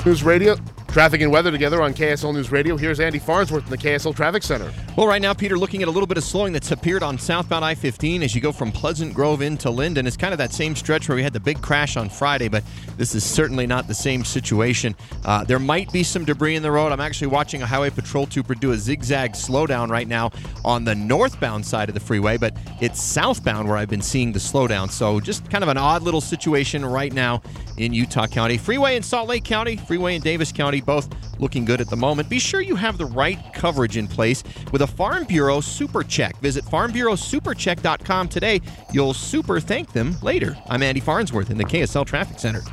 News Radio, traffic and weather together on KSL News Radio. Here's Andy Farnsworth in the KSL Traffic Center. Well, right now, Peter, looking at a little bit of slowing that's appeared on southbound I-15 as you go from Pleasant Grove into Linden. It's kind of that same stretch where we had the big crash on Friday, but this is certainly not the same situation. There might be some debris in the road. I'm actually watching a highway patrol trooper do a zigzag slowdown right now on the northbound side of the freeway, but it's southbound where I've been seeing the slowdown. So just kind of an odd little situation right now in Utah County. Freeway in Salt Lake County, freeway in Davis County, both looking good at the moment. Be sure you have the right coverage in place with a Farm Bureau Super Check. Visit farmbureausupercheck.com today. You'll super thank them later. I'm Andy Farnsworth in the KSL Traffic Center.